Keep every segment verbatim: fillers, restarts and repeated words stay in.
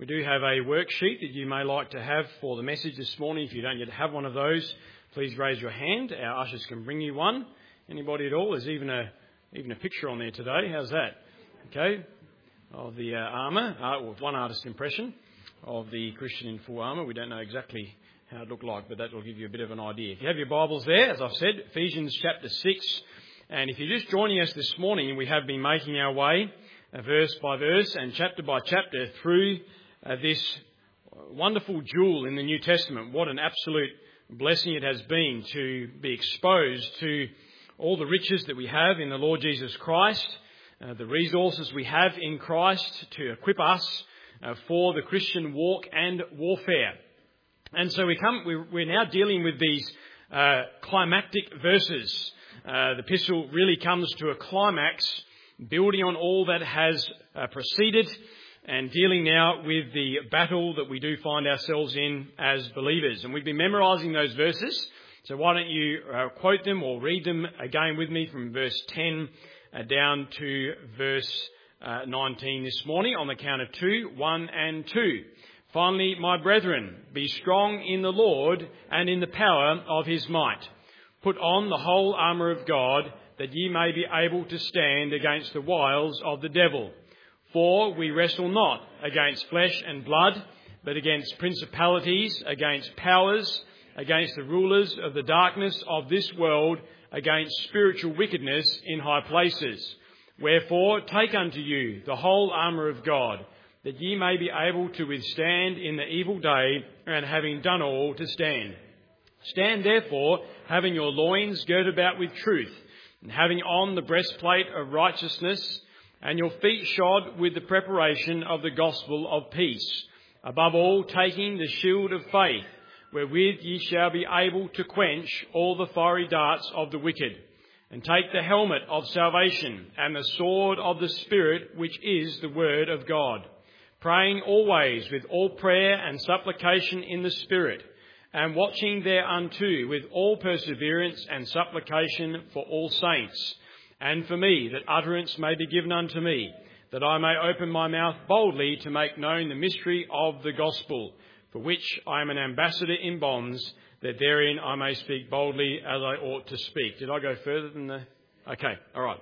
We do have a worksheet that you may like to have for the message this morning. If you don't yet have one of those, please raise your hand. Our ushers can bring you one. Anybody at all? There's even a even a picture on there today. How's that? Okay. Of the uh, armour, uh, well, one artist's impression of the Christian in full armour. We don't know exactly how it looked like, but that will give you a bit of an idea. If you have your Bibles there, as I've said, Ephesians chapter six. And if you're just joining us this morning, we have been making our way uh, verse by verse and chapter by chapter through uh, this wonderful jewel in the New Testament. What an absolute blessing it has been to be exposed to all the riches that we have in the Lord Jesus Christ, uh, the resources we have in Christ to equip us uh, for the Christian walk and warfare. And so we come, we're, we're now dealing with these uh, climactic verses. Uh, the epistle really comes to a climax, building on all that has uh, preceded and dealing now with the battle that we do find ourselves in as believers. And we've been memorising those verses, so why don't you uh, quote them or read them again with me from verse ten uh, down to verse uh, nineteen this morning on the count of two, one and two. Finally, my brethren, be strong in the Lord and in the power of his might. Put on the whole armour of God, that ye may be able to stand against the wiles of the devil. For we wrestle not against flesh and blood, but against principalities, against powers, against the rulers of the darkness of this world, against spiritual wickedness in high places. Wherefore take unto you the whole armour of God, that ye may be able to withstand in the evil day, and having done all, to stand. Stand therefore, having your loins girt about with truth, and having on the breastplate of righteousness, and your feet shod with the preparation of the gospel of peace. Above all, taking the shield of faith, wherewith ye shall be able to quench all the fiery darts of the wicked. And take the helmet of salvation, and the sword of the Spirit, which is the word of God. Praying always with all prayer and supplication in the Spirit, and watching thereunto with all perseverance and supplication for all saints, and for me, that utterance may be given unto me, that I may open my mouth boldly to make known the mystery of the gospel, for which I am an ambassador in bonds, that therein I may speak boldly as I ought to speak. Did I go further than the... Okay, all right.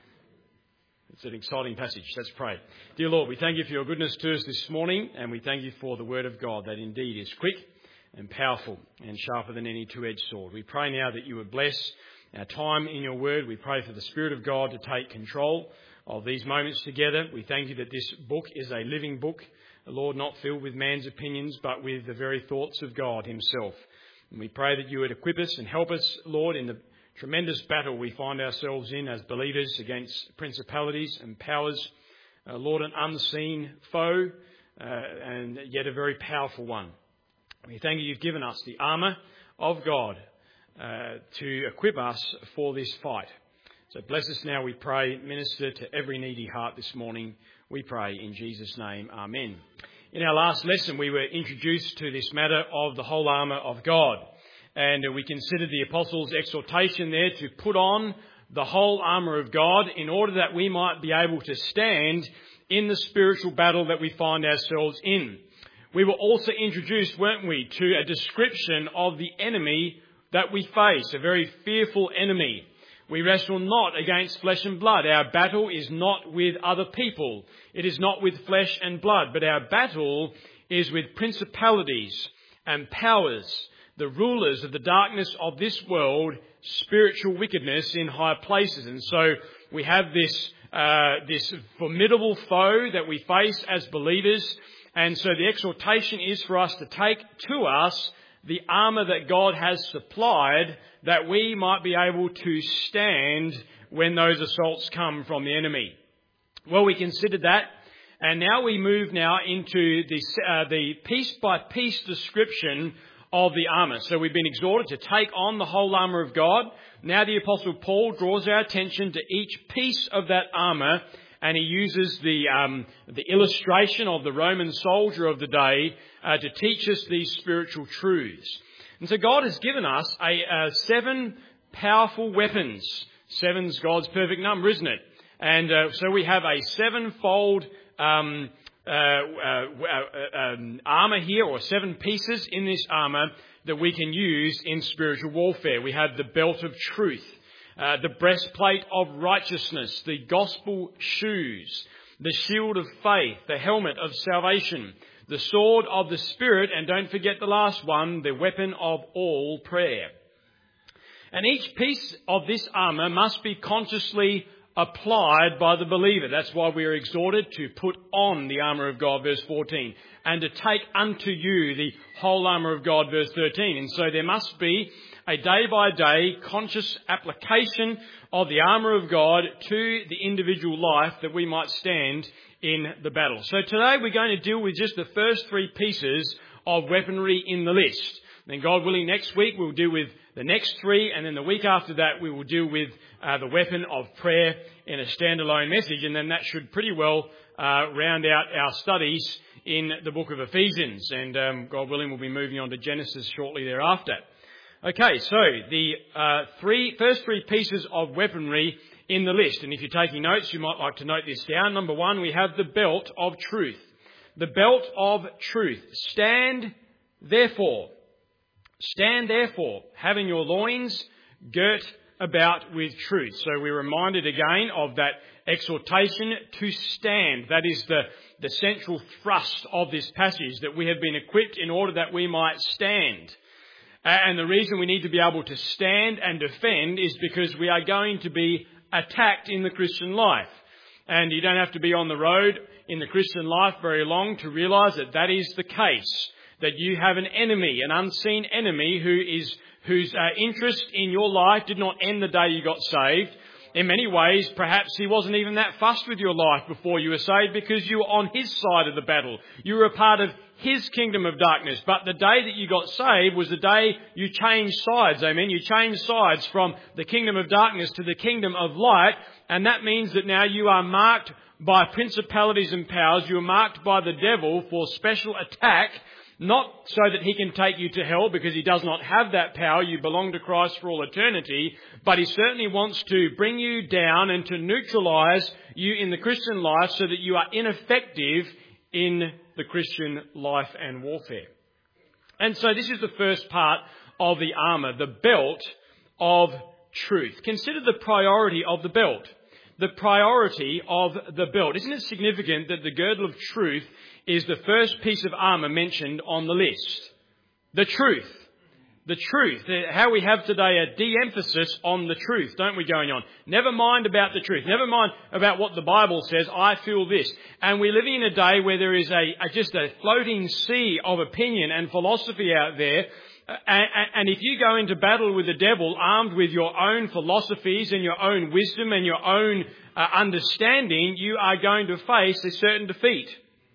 It's an exciting passage. Let's pray. Dear Lord, we thank you for your goodness to us this morning, and we thank you for the word of God that indeed is quick and powerful and sharper than any two-edged sword. We pray now that you would bless our time in your word. We pray for the Spirit of God to take control of these moments together. We thank you that this book is a living book, Lord, not filled with man's opinions, but with the very thoughts of God himself. And we pray that you would equip us and help us, Lord, in the tremendous battle we find ourselves in as believers against principalities and powers. Uh, Lord, an unseen foe, uh, and yet a very powerful one. We thank you you've given us the armour of God uh, to equip us for this fight. So bless us now, we pray. Minister to every needy heart this morning, we pray in Jesus' name. Amen. In our last lesson, we were introduced to this matter of the whole armour of God. And we considered the Apostles' exhortation there to put on the whole armour of God in order that we might be able to stand in the spiritual battle that we find ourselves in. We were also introduced, weren't we, to a description of the enemy that we face, a very fearful enemy. We wrestle not against flesh and blood. Our battle is not with other people. It is not with flesh and blood, but our battle is with principalities and powers, the rulers of the darkness of this world, spiritual wickedness in high places. And so we have this uh, this formidable foe that we face as believers. And so the exhortation is for us to take to us the armour that God has supplied, that we might be able to stand when those assaults come from the enemy. Well, we considered that. And now we move now into the, uh, the piece-by-piece description of the armour. So we've been exhorted to take on the whole armour of God. Now the Apostle Paul draws our attention to each piece of that armour, and he uses the um, the illustration of the Roman soldier of the day uh, to teach us these spiritual truths. And so God has given us a, a seven powerful weapons. Seven's God's perfect number, isn't it? And uh, so we have a sevenfold um, uh, uh, uh, um, armour here, or seven pieces in this armour that we can use in spiritual warfare. We have the belt of truth, uh, the breastplate of righteousness, the gospel shoes, the shield of faith, the helmet of salvation, the sword of the Spirit, and don't forget the last one, the weapon of all prayer. And each piece of this armour must be consciously applied by the believer. That's why we are exhorted to put on the armour of God, verse fourteen, and to take unto you the whole armour of God, verse thirteen. And so there must be a day-by-day conscious application of the armour of God to the individual life that we might stand in the battle. So today we're going to deal with just the first three pieces of weaponry in the list. Then God willing, next week we'll deal with the next three, and then the week after that we will deal with uh, the weapon of prayer in a standalone message, and then that should pretty well uh, round out our studies in the book of Ephesians, and um, God willing we'll be moving on to Genesis shortly thereafter. Okay, so the uh, three first three pieces of weaponry in the list, and if you're taking notes you might like to note this down. Number one, we have the belt of truth. The belt of truth. Stand therefore. Stand therefore, having your loins girt about with truth. So we're reminded again of that exhortation to stand. That is the, the central thrust of this passage, that we have been equipped in order that we might stand. And the reason we need to be able to stand and defend is because we are going to be attacked in the Christian life. And you don't have to be on the road in the Christian life very long to realise that that is the case. That you have an enemy, an unseen enemy who is whose uh, interest in your life did not end the day you got saved. In many ways, perhaps he wasn't even that fussed with your life before you were saved, because you were on his side of the battle. You were a part of his kingdom of darkness. But the day that you got saved was the day you changed sides. Amen. You changed sides from the kingdom of darkness to the kingdom of light. And that means that now you are marked by principalities and powers. You are marked by the devil for special attack. Not so that he can take you to hell, because he does not have that power. You belong to Christ for all eternity. But he certainly wants to bring you down and to neutralise you in the Christian life so that you are ineffective in the Christian life and warfare. And so this is the first part of the armour, the belt of truth. Consider the priority of the belt. The priority of the belt. Isn't it significant that the girdle of truth is the first piece of armour mentioned on the list? The truth. The truth. How we have today a de-emphasis on the truth, don't we, going on? Never mind about the truth. Never mind about what the Bible says. I feel this. And we're living in a day where there is a, a just a floating sea of opinion and philosophy out there. And, and if you go into battle with the devil armed with your own philosophies and your own wisdom and your own uh, understanding, you are going to face a certain defeat.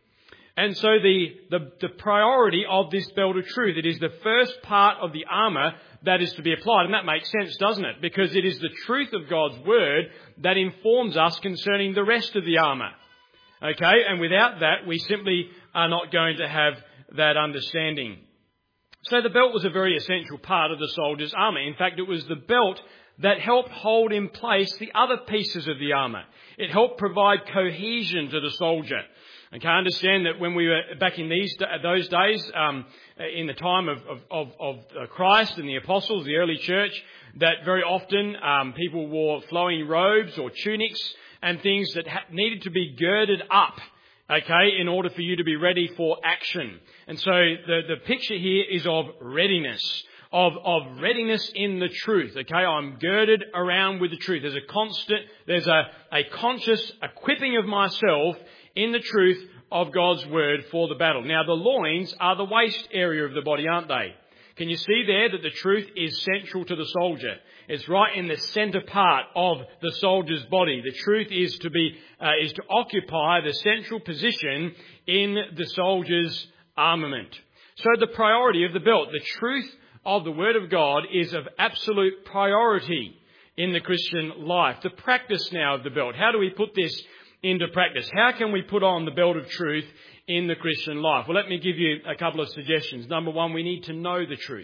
And so the, the, the priority of this belt of truth, it is the first part of the armour that is to be applied. And that makes sense, doesn't it? Because it is the truth of God's word that informs us concerning the rest of the armour. Okay? And without that, we simply are not going to have that understanding. So the belt was a very essential part of the soldier's armour. In fact, it was the belt that helped hold in place the other pieces of the armour. It helped provide cohesion to the soldier. Okay, I understand that when we were back in these those days, um, in the time of, of, of Christ and the apostles, the early church, that very often um, people wore flowing robes or tunics and things that ha- needed to be girded up, okay, in order for you to be ready for action. And so the, the picture here is of readiness, of, of readiness in the truth, okay? I'm girded around with the truth. There's a constant, there's a, a conscious equipping of myself in the truth of God's word for the battle. Now, the loins are the waist area of the body, aren't they? Can you see there that the truth is central to the soldier? It's right in the centre part of the soldier's body. The truth is to be uh, is to occupy the central position in the soldier's armament. So the priority of the belt, the truth of the word of God, is of absolute priority in the Christian life. The practice now of the belt. How do we put this into practice? How can we put on the belt of truth in the Christian life? Well, let me give you a couple of suggestions. Number one, we need to know the truth.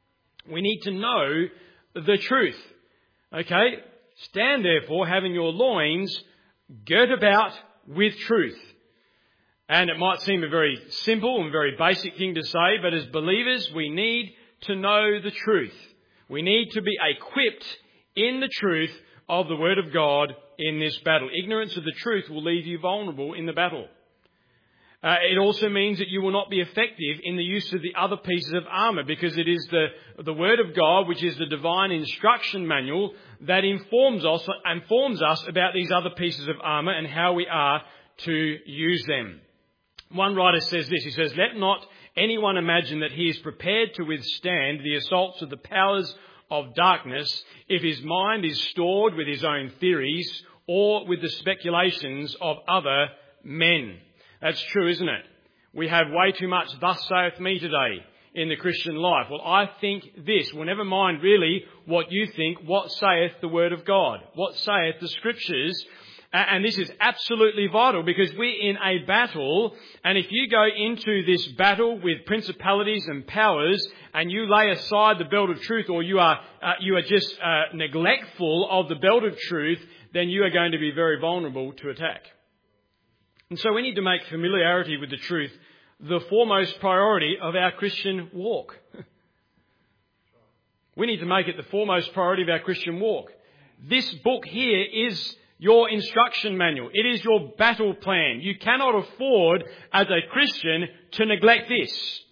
We need to know the truth. Okay? Stand therefore, having your loins girt about with truth. And it might seem a very simple and very basic thing to say, but as believers, we need to know the truth. We need to be equipped in the truth of the Word of God in this battle. Ignorance of the truth will leave you vulnerable in the battle. Uh, it also means that you will not be effective in the use of the other pieces of armour, because it is the, the Word of God, which is the divine instruction manual, that informs us, informs us about these other pieces of armour and how we are to use them. One writer says this, he says, "Let not anyone imagine that he is prepared to withstand the assaults of the powers of darkness if his mind is stored with his own theories or with the speculations of other men." That's true, isn't it? We have way too much "thus saith me" today in the Christian life. Well, I think this. Well, never mind really what you think. What saith the Word of God? What saith the Scriptures? And this is absolutely vital, because we're in a battle, and if you go into this battle with principalities and powers and you lay aside the belt of truth, or you are uh, you are just uh, neglectful of the belt of truth, then you are going to be very vulnerable to attack. And so we need to make familiarity with the truth the foremost priority of our Christian walk. We need to make it the foremost priority of our Christian walk. This book here is your instruction manual. It is your battle plan. You cannot afford, as a Christian, to neglect this.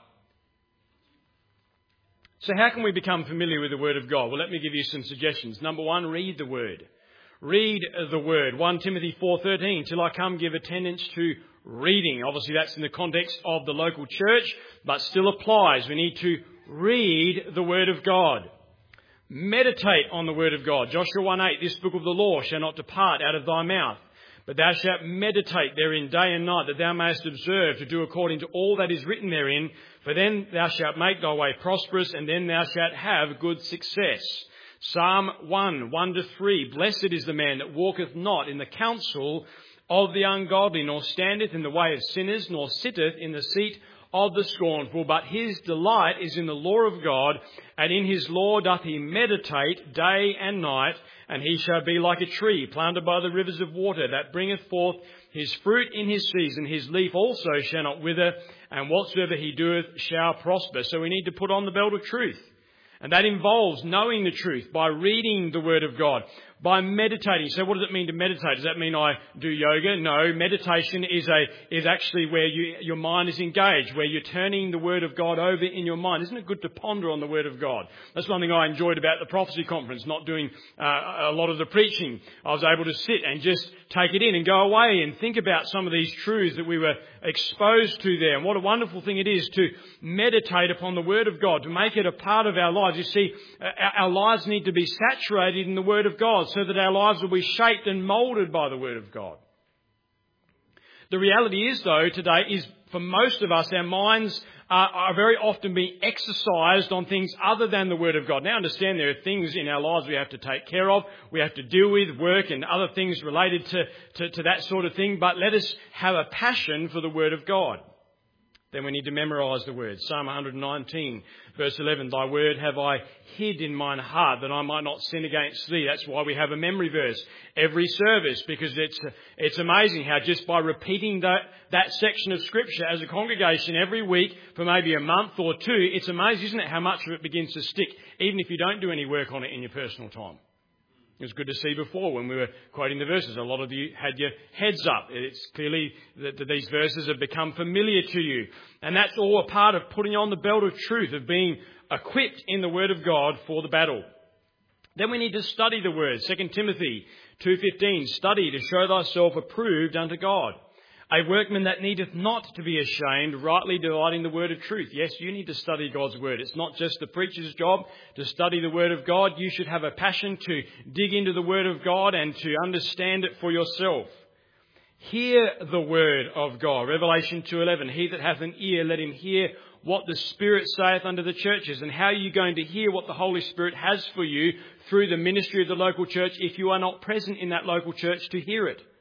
So how can we become familiar with the Word of God? Well, let me give you some suggestions. Number one, read the Word. Read the Word. First Timothy four thirteen, "Till I come, give attendance to reading." Obviously, that's in the context of the local church, but still applies. We need to read the Word of God. Meditate on the Word of God. Joshua one eight, "This book of the law shall not depart out of thy mouth, but thou shalt meditate therein day and night, that thou mayest observe to do according to all that is written therein. For then thou shalt make thy way prosperous, and then thou shalt have good success." Psalm one, one to three, "Blessed is the man that walketh not in the counsel of the ungodly, nor standeth in the way of sinners, nor sitteth in the seat of the scornful, but his delight is in the law of God, and in his law doth he meditate day and night. And he shall be like a tree planted by the rivers of water, that bringeth forth his fruit in his season. His leaf also shall not wither, and whatsoever he doeth shall prosper." So we need to put on the belt of truth. And that involves knowing the truth by reading the Word of God, by meditating. So what does it mean to meditate? Does that mean I do yoga? No, meditation is a is actually where you, your mind is engaged, where you're turning the Word of God over in your mind. Isn't it good to ponder on the Word of God? That's one thing I enjoyed about the prophecy conference, not doing uh, a lot of the preaching. I was able to sit and just take it in and go away and think about some of these truths that we were exposed to there. And what a wonderful thing it is to meditate upon the Word of God, to make it a part of our lives. You see, our lives need to be saturated in the Word of God, so that our lives will be shaped and moulded by the Word of God. The reality is, though, today is for most of us, our minds are, are very often being exercised on things other than the Word of God. Now, understand there are things in our lives we have to take care of, we have to deal with, work and other things related to, to, to that sort of thing, but let us have a passion for the Word of God. Then we need to memorise the Word. Psalm one nineteen, verse eleven, "Thy word have I hid in mine heart, that I might not sin against thee." That's why we have a memory verse every service, because it's it's amazing how just by repeating that, that section of Scripture as a congregation every week for maybe a month or two, it's amazing, isn't it, how much of it begins to stick, even if you don't do any work on it in your personal time. It was good to see before when we were quoting the verses. A lot of you had your heads up. It's clearly that these verses have become familiar to you. And that's all a part of putting on the belt of truth, of being equipped in the Word of God for the battle. Then we need to study the Word. Second Timothy two fifteen, "Study to show thyself approved unto God, a workman that needeth not to be ashamed, rightly dividing the word of truth." Yes, you need to study God's Word. It's not just the preacher's job to study the Word of God. You should have a passion to dig into the Word of God and to understand it for yourself. Hear the Word of God. Revelation two eleven, "He that hath an ear, let him hear what the Spirit saith unto the churches." And how are you going to hear what the Holy Spirit has for you through the ministry of the local church if you are not present in that local church to hear it?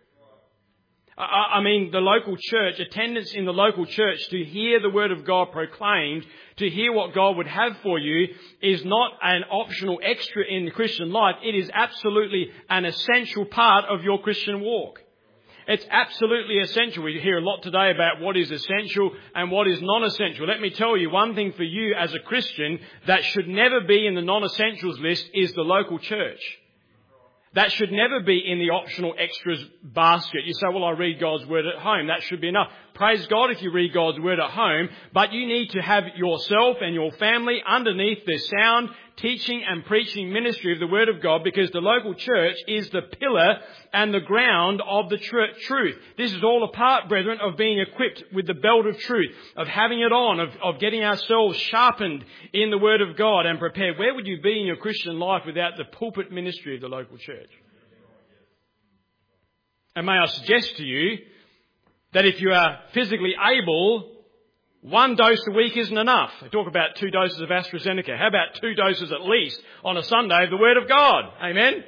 I mean, the local church, attendance in the local church to hear the Word of God proclaimed, to hear what God would have for you, is not an optional extra in the Christian life. It is absolutely an essential part of your Christian walk. It's absolutely essential. We hear a lot today about what is essential and what is non-essential. Let me tell you, one thing for you as a Christian that should never be in the non-essentials list is the local church. That should never be in the optional extras basket. You say, well, I read God's Word at home. That should be enough. Praise God if you read God's Word at home, but you need to have yourself and your family underneath the sound teaching and preaching ministry of the Word of God, because the local church is the pillar and the ground of the tr- truth. This is all a part, brethren, of being equipped with the belt of truth, of having it on, of, of getting ourselves sharpened in the Word of God and prepared. Where would you be in your Christian life without the pulpit ministry of the local church? And may I suggest to you that if you are physically able, one dose a week isn't enough. I talk about two doses of AstraZeneca. How about two doses at least on a Sunday of the Word of God? Amen?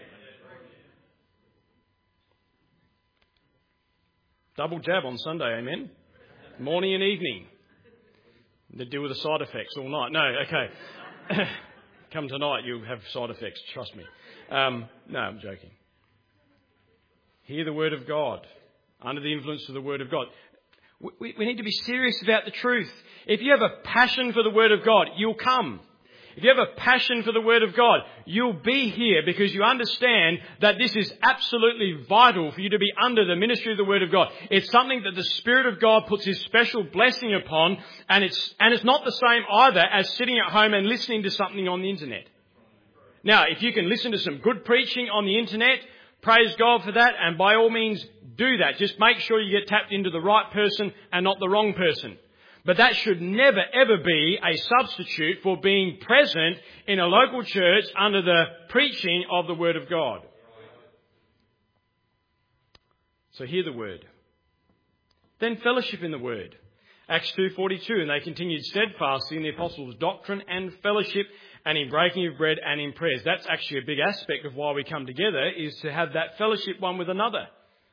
Double jab on Sunday, amen? Morning and evening. To deal with the side effects all night. No, okay. Come tonight, you'll have side effects, trust me. Um, no, I'm joking. Hear the Word of God. Under the influence of the Word of God. We, we need to be serious about the truth. If you have a passion for the Word of God, you'll come. If you have a passion for the Word of God, you'll be here because you understand that this is absolutely vital for you to be under the ministry of the Word of God. It's something that the Spirit of God puts His special blessing upon, and it's, and it's not the same either as sitting at home and listening to something on the internet. Now, if you can listen to some good preaching on the internet, praise God for that, and by all means do that. Just make sure you get tapped into the right person and not the wrong person. But that should never, ever be a substitute for being present in a local church under the preaching of the Word of God. So hear the Word. Then fellowship in the Word. Acts two forty-two, and they continued steadfastly in the apostles' doctrine and fellowship, and in breaking of bread and in prayers. That's actually a big aspect of why we come together, is to have that fellowship one with another.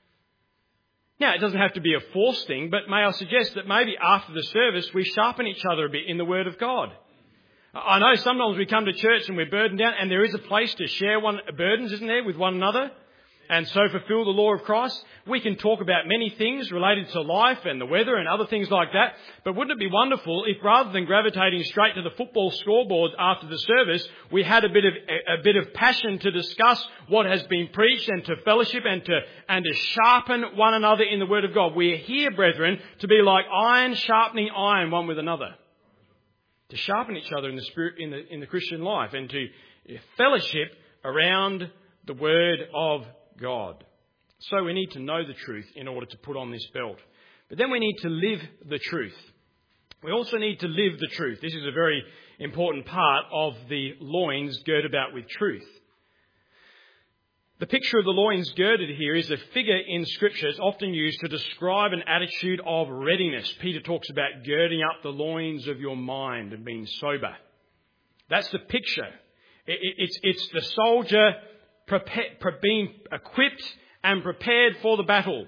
Now, it doesn't have to be a forced thing, but may I suggest that maybe after the service we sharpen each other a bit in the Word of God. I know sometimes we come to church and we're burdened down, and there is a place to share one burdens, isn't there, with one another? And so fulfill the law of Christ. We can talk about many things related to life and the weather and other things like that. But wouldn't it be wonderful if rather than gravitating straight to the football scoreboard after the service, we had a bit of a, a bit of passion to discuss what has been preached and to fellowship and to and to sharpen one another in the Word of God. We are here, brethren, to be like iron sharpening iron one with another. To sharpen each other in the spirit in the in the Christian life, and to fellowship around the Word of God. So we need to know the truth in order to put on this belt. But then we need to live the truth. We also need to live the truth. This is a very important part of the loins girded about with truth. The picture of the loins girded here is a figure in Scripture. It's often used to describe an attitude of readiness. Peter talks about girding up the loins of your mind and being sober. That's the picture. It's, it's the soldier Prepare, being equipped and prepared for the battle.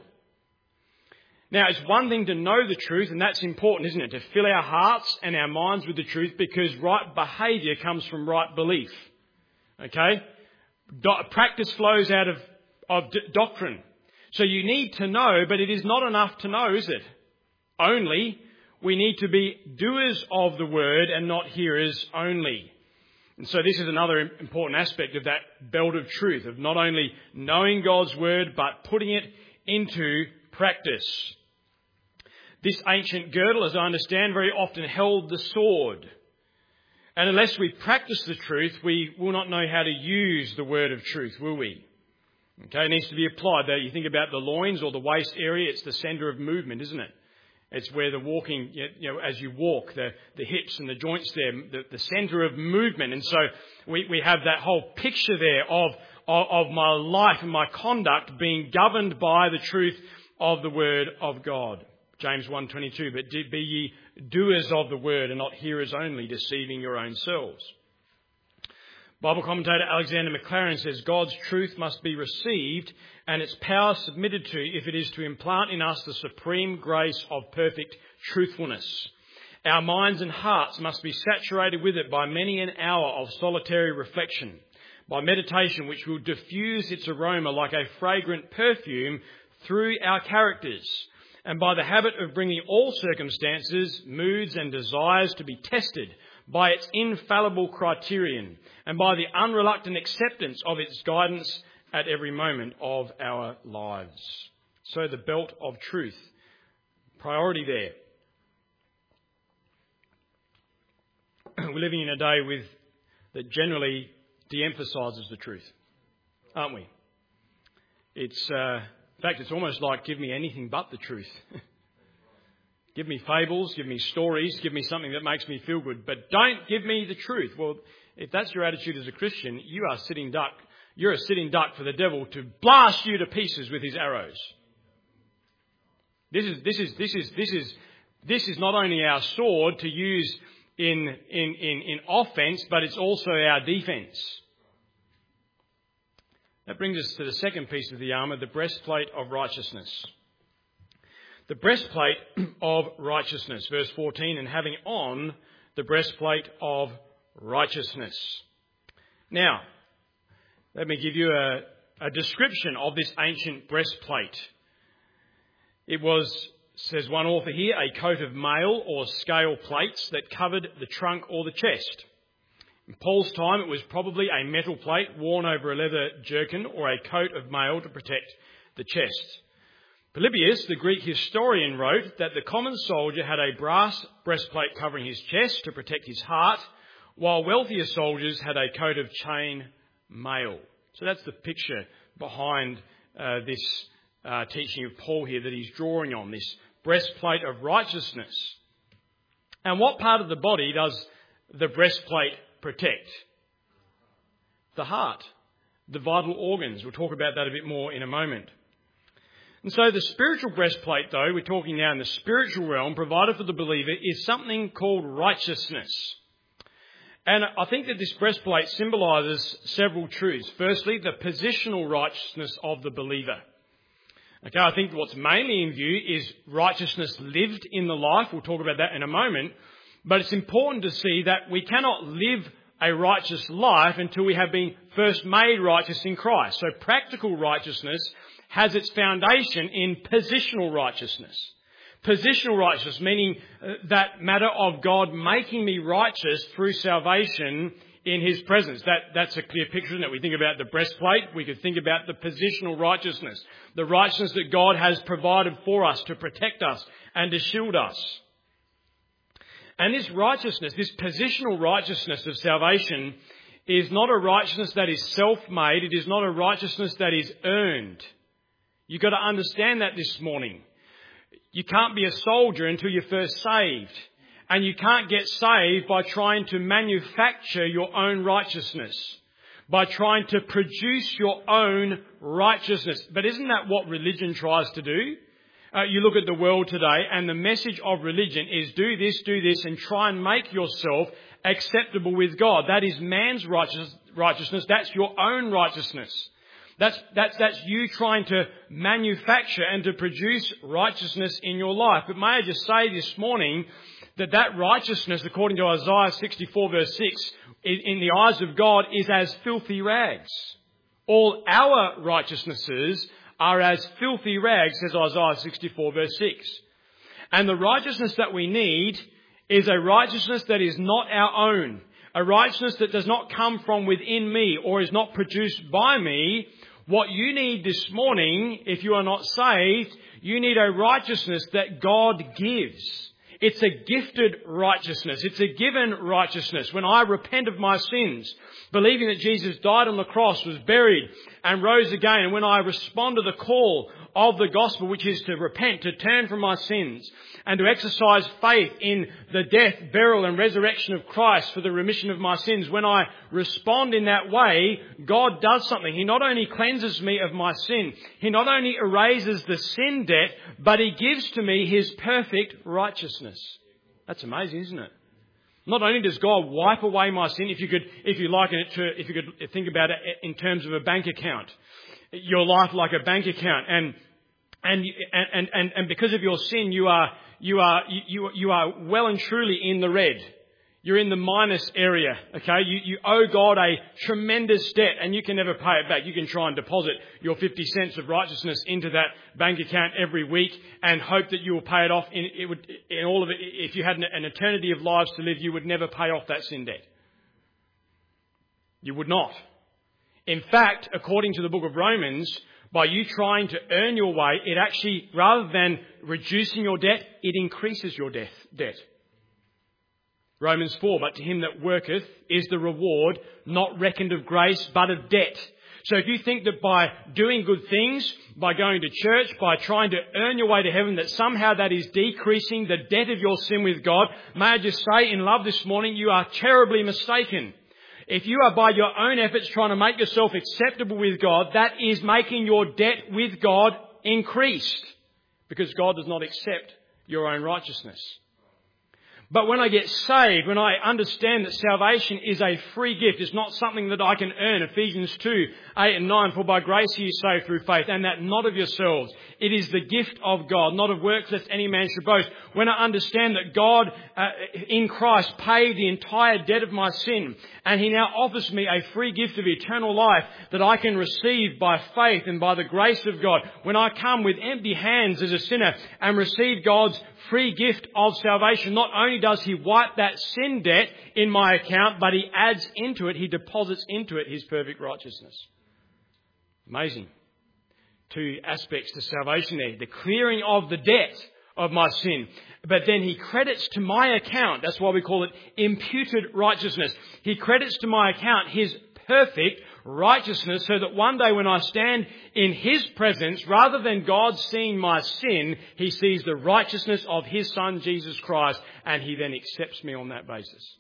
Now, it's one thing to know the truth, and that's important, isn't it? To fill our hearts and our minds with the truth, because right behaviour comes from right belief. Okay? Do- practice flows out of, of d- doctrine. So you need to know, but it is not enough to know, is it? Only, we need to be doers of the word and not hearers only. And so this is another important aspect of that belt of truth, of not only knowing God's word, but putting it into practice. This ancient girdle, as I understand, very often held the sword. And unless we practice the truth, we will not know how to use the word of truth, will we? Okay, it needs to be applied. Though you think about the loins or the waist area, it's the centre of movement, isn't it? It's where the walking, you know, as you walk, the, the hips and the joints there, the, the centre of movement. And so we, we have that whole picture there of, of, of my life and my conduct being governed by the truth of the Word of God. James one twenty-two, but be ye doers of the Word and not hearers only, deceiving your own selves. Bible commentator Alexander Maclaren says God's truth must be received and its power submitted to if it is to implant in us the supreme grace of perfect truthfulness. Our minds and hearts must be saturated with it by many an hour of solitary reflection, by meditation which will diffuse its aroma like a fragrant perfume through our characters, and by the habit of bringing all circumstances, moods and desires to be tested by its infallible criterion, and by the unreluctant acceptance of its guidance at every moment of our lives. So the belt of truth, priority there. We're living in a day with that generally de-emphasises the truth, aren't we? It's, uh, in fact, it's almost like give me anything but the truth. Give me fables, give me stories, give me something that makes me feel good, but don't give me the truth. Well, if that's your attitude as a Christian, you are sitting duck. You're a sitting duck for the devil to blast you to pieces with his arrows. This is this is this is this is this is not only our sword to use in in in, in offense, but it's also our defense. That brings us to the second piece of the armour, the breastplate of righteousness. The breastplate of righteousness, verse fourteen, and having on the breastplate of righteousness. Now, let me give you a, a description of this ancient breastplate. It was, says one author here, a coat of mail or scale plates that covered the trunk or the chest. In Paul's time, it was probably a metal plate worn over a leather jerkin or a coat of mail to protect the chest. Polybius, the Greek historian, wrote that the common soldier had a brass breastplate covering his chest to protect his heart, while wealthier soldiers had a coat of chain mail. So that's the picture behind uh, this uh, teaching of Paul here that he's drawing on, this breastplate of righteousness. And what part of the body does the breastplate protect? The heart, the vital organs. We'll talk about that a bit more in a moment. And so the spiritual breastplate, though, we're talking now in the spiritual realm, provided for the believer, is something called righteousness. And I think that this breastplate symbolises several truths. Firstly, the positional righteousness of the believer. Okay, I think what's mainly in view is righteousness lived in the life. We'll talk about that in a moment. But it's important to see that we cannot live a righteous life until we have been first made righteous in Christ. So practical righteousness has its foundation in positional righteousness. Positional righteousness, meaning uh, that matter of God making me righteous through salvation in his presence. That, that's a clear picture, isn't it? We think about the breastplate. We could think about the positional righteousness. The righteousness that God has provided for us to protect us and to shield us. And this righteousness, this positional righteousness of salvation, is not a righteousness that is self-made. It is not a righteousness that is earned. You've got to understand that this morning. You can't be a soldier until you're first saved. And you can't get saved by trying to manufacture your own righteousness, by trying to produce your own righteousness. But isn't that what religion tries to do? Uh, you look at the world today and the message of religion is do this, do this, and try and make yourself acceptable with God. That is man's righteous, righteousness. That's your own righteousness. That's, that's, that's you trying to manufacture and to produce righteousness in your life. But may I just say this morning that that righteousness, according to Isaiah sixty-four verse six, in the eyes of God is as filthy rags. All our righteousnesses are as filthy rags, says Isaiah sixty-four verse six. And the righteousness that we need is a righteousness that is not our own. A righteousness that does not come from within me or is not produced by me. What you need this morning, if you are not saved, you need a righteousness that God gives. It's a gifted righteousness. It's a given righteousness. When I repent of my sins, believing that Jesus died on the cross, was buried and rose again, and when I respond to the call of the gospel, which is to repent, to turn from my sins, and to exercise faith in the death, burial and resurrection of Christ for the remission of my sins, when I respond in that way, God does something. He not only cleanses me of my sin, He not only erases the sin debt, but He gives to me His perfect righteousness. That's amazing, isn't it? Not only does God wipe away my sin, if you could, if you liken it to, if you could think about it in terms of a bank account, your life like a bank account, and and and and and because of your sin, you are you are you you are well and truly in the red. You're in the minus area, okay? You, you owe God a tremendous debt and you can never pay it back. You can try and deposit your fifty cents of righteousness into that bank account every week and hope that you will pay it off. In, it would, in all of it, if you had an, an eternity of lives to live, you would never pay off that sin debt. You would not. In fact, according to the book of Romans, by you trying to earn your way, it actually, rather than reducing your debt, it increases your death, debt. Romans four, but to him that worketh is the reward not reckoned of grace, but of debt. So if you think that by doing good things, by going to church, by trying to earn your way to heaven, that somehow that is decreasing the debt of your sin with God, may I just say in love this morning, you are terribly mistaken. If you are by your own efforts trying to make yourself acceptable with God, that is making your debt with God increased, because God does not accept your own righteousness. But when I get saved, when I understand that salvation is a free gift, it's not something that I can earn. Ephesians two, eight and nine, for by grace are you saved through faith, and that not of yourselves. It is the gift of God, not of works lest any man should boast. When I understand that God uh, in Christ paid the entire debt of my sin, and he now offers me a free gift of eternal life that I can receive by faith and by the grace of God. When I come with empty hands as a sinner and receive God's free gift of salvation, not only does he wipe that sin debt in my account, but he adds into it, he deposits into it his perfect righteousness. Amazing. Two aspects to salvation there. The clearing of the debt of my sin. But then he credits to my account, that's why we call it imputed righteousness. He credits to my account his perfect righteousness, so that one day when I stand in his presence, rather than God seeing my sin, he sees the righteousness of his Son, Jesus Christ, and he then accepts me on that basis.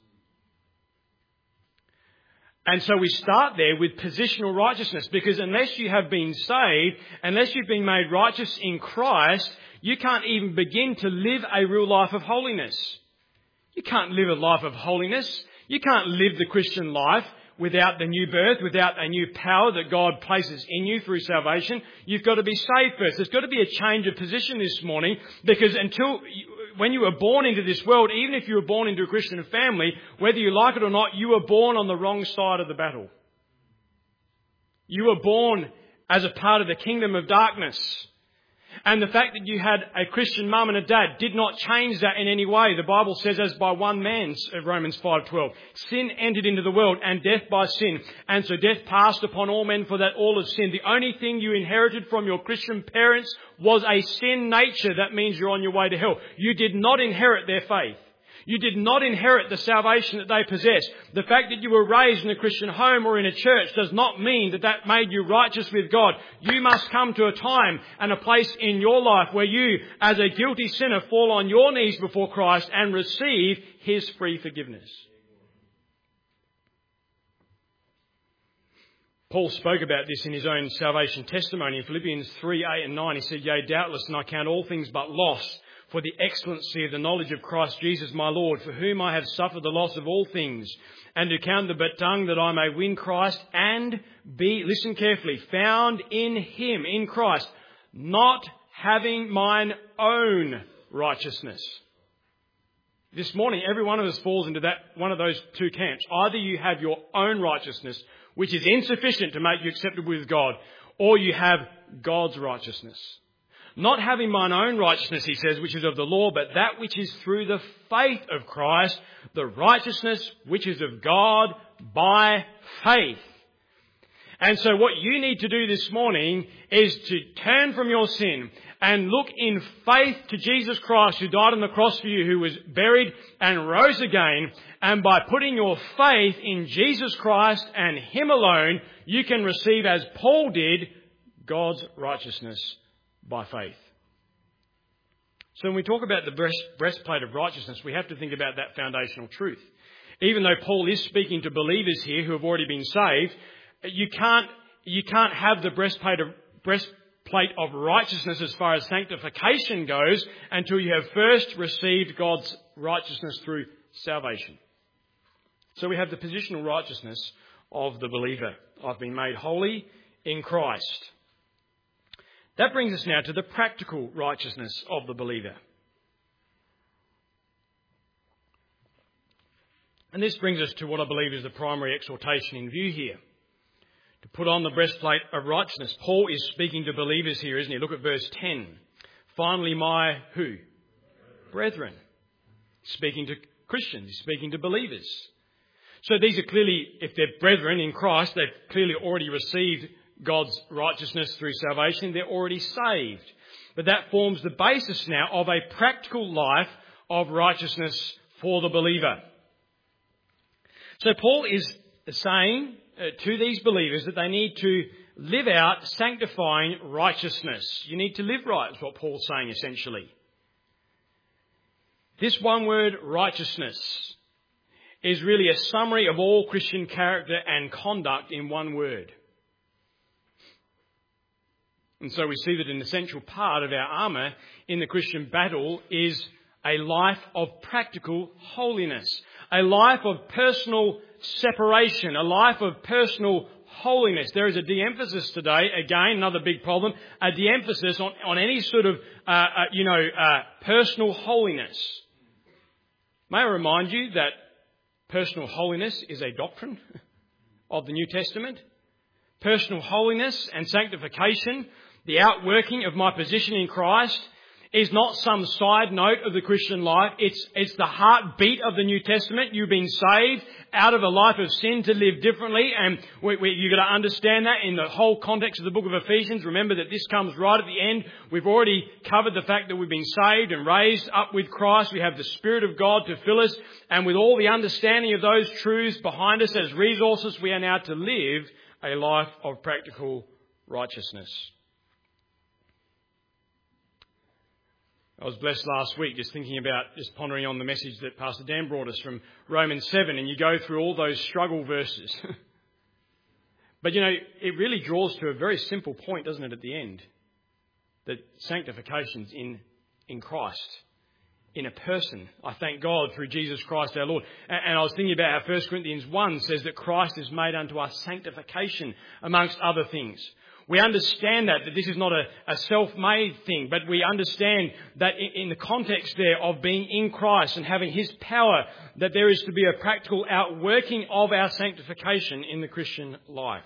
And so we start there with positional righteousness, because unless you have been saved, unless you've been made righteous in Christ, you can't even begin to live a real life of holiness. You can't live a life of holiness. You can't live the Christian life without the new birth, without a new power that God places in you through salvation. You've got to be saved first. There's got to be a change of position this morning, because until, when you were born into this world, even if you were born into a Christian family, whether you like it or not, you were born on the wrong side of the battle. You were born as a part of the kingdom of darkness. And the fact that you had a Christian mum and a dad did not change that in any way. The Bible says, as by one man, Romans five twelve, sin entered into the world, and death by sin. And so death passed upon all men, for that all have sinned. The only thing you inherited from your Christian parents was a sin nature. That means you're on your way to hell. You did not inherit their faith. You did not inherit the salvation that they possess. The fact that you were raised in a Christian home or in a church does not mean that that made you righteous with God. You must come to a time and a place in your life where you, as a guilty sinner, fall on your knees before Christ and receive his free forgiveness. Paul spoke about this in his own salvation testimony in Philippians three, eight and nine. He said, yea, doubtless, and I count all things but loss, for the excellency of the knowledge of Christ Jesus my Lord, for whom I have suffered the loss of all things, and to count the but dung that I may win Christ and be, listen carefully, found in him, in Christ, not having mine own righteousness. This morning, every one of us falls into that one of those two camps. Either you have your own righteousness, which is insufficient to make you acceptable with God, or you have God's righteousness. Not having mine own righteousness, he says, which is of the law, but that which is through the faith of Christ, the righteousness which is of God by faith. And so what you need to do this morning is to turn from your sin and look in faith to Jesus Christ, who died on the cross for you, who was buried and rose again. And by putting your faith in Jesus Christ and him alone, you can receive, as Paul did, God's righteousness by faith. So when we talk about the breast, breastplate of righteousness, we have to think about that foundational truth. Even though Paul is speaking to believers here who have already been saved, you can't, you can't have the breastplate of, breastplate of righteousness as far as sanctification goes until you have first received God's righteousness through salvation. So we have the positional righteousness of the believer. I've been made holy in Christ. That brings us now to the practical righteousness of the believer. And this brings us to what I believe is the primary exhortation in view here. To put on the breastplate of righteousness. Paul is speaking to believers here, isn't he? Look at verse ten. Finally, my who? Brethren. Speaking to Christians. He's speaking to believers. So these are clearly, if they're brethren in Christ, they've clearly already received God's righteousness through salvation. They're already saved. But that forms the basis now of a practical life of righteousness for the believer. So Paul is saying uh, to these believers that they need to live out sanctifying righteousness. You need to live right, is what Paul's saying essentially. This one word, righteousness, is really a summary of all Christian character and conduct in one word. And so we see that an essential part of our armour in the Christian battle is a life of practical holiness, a life of personal separation, a life of personal holiness. There is a de-emphasis today, again, another big problem, a de-emphasis on, on any sort of, uh, uh, you know, uh, personal holiness. May I remind you that personal holiness is a doctrine of the New Testament. Personal holiness and sanctification, the outworking of my position in Christ, is not some side note of the Christian life. It's, it's the heartbeat of the New Testament. You've been saved out of a life of sin to live differently. And we, we, you've got to understand that in the whole context of the book of Ephesians. Remember that this comes right at the end. We've already covered the fact that we've been saved and raised up with Christ. We have the Spirit of God to fill us. And with all the understanding of those truths behind us as resources, we are now to live a life of practical righteousness. I was blessed last week just thinking about, just pondering on the message that Pastor Dan brought us from Romans seven, and you go through all those struggle verses. But, you know, it really draws to a very simple point, doesn't it, at the end? That sanctification's in, in Christ, in a person. I thank God through Jesus Christ our Lord. And, and I was thinking about how First Corinthians one says that Christ is made unto us sanctification, amongst other things. We understand that, that this is not a, a self-made thing, but we understand that in, in the context there of being in Christ and having His power, that there is to be a practical outworking of our sanctification in the Christian life.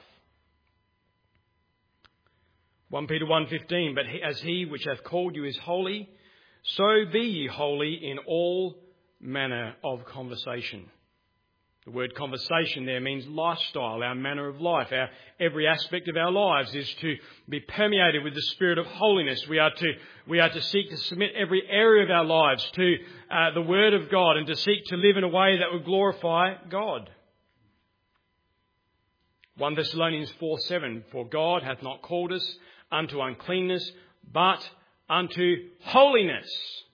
First Peter one fifteen, but as He which hath called you is holy, so be ye holy in all manner of conversation. The word conversation there means lifestyle, our manner of life. Our every aspect of our lives is to be permeated with the spirit of holiness. We are to we are to seek to submit every area of our lives to uh, the Word of God and to seek to live in a way that would glorify God. First Thessalonians four seven, for God hath not called us unto uncleanness, but unto holiness.